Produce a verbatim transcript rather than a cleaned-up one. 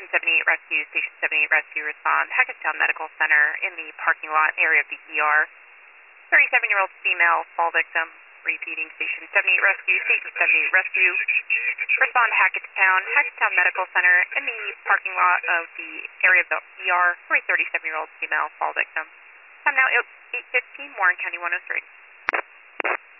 Station seventy-eight Rescue, Station seventy-eight Rescue respond. Hackettstown Medical Center in the parking lot area of the E R. thirty-seven-year-old female fall victim. Repeating, Station seventy-eight Rescue, Station seventy-eight Rescue. Respond to Hackettstown, Hackettstown Medical Center in the parking lot of the area of the E R for a thirty-seven-year-old female fall victim. Time now eight fifteen, Warren County one oh three.